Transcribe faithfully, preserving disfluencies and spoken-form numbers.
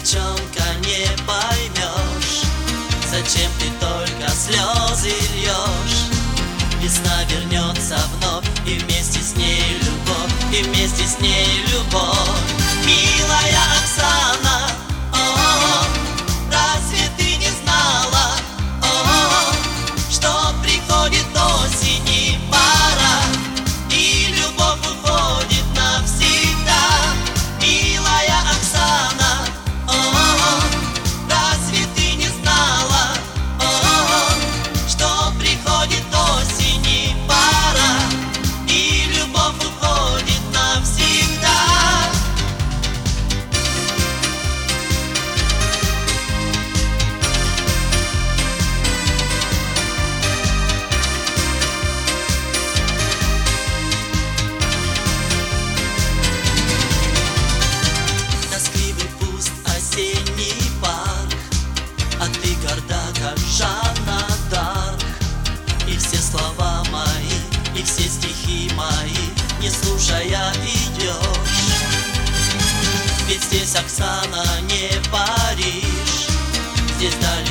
девчонка, не поймешь, зачем ты только слезы льешь. Весна вернется вновь, и вместе с ней любовь, и вместе с ней любовь. Милая Оксана, о, разве ты не знала, о, что приходит осень и пора, и любовь уходит навсегда? Милая Оксана, о, разве ты не знала, о, что приходит осень и пора, и любовь уходит навсегда? Тоскливый пуст осенний парк, а ты горда, как Жанна Дарк. И все слова мои, и все стихи мои, не слушая, идешь. Ведь здесь, Оксана, не Париж, здесь далеко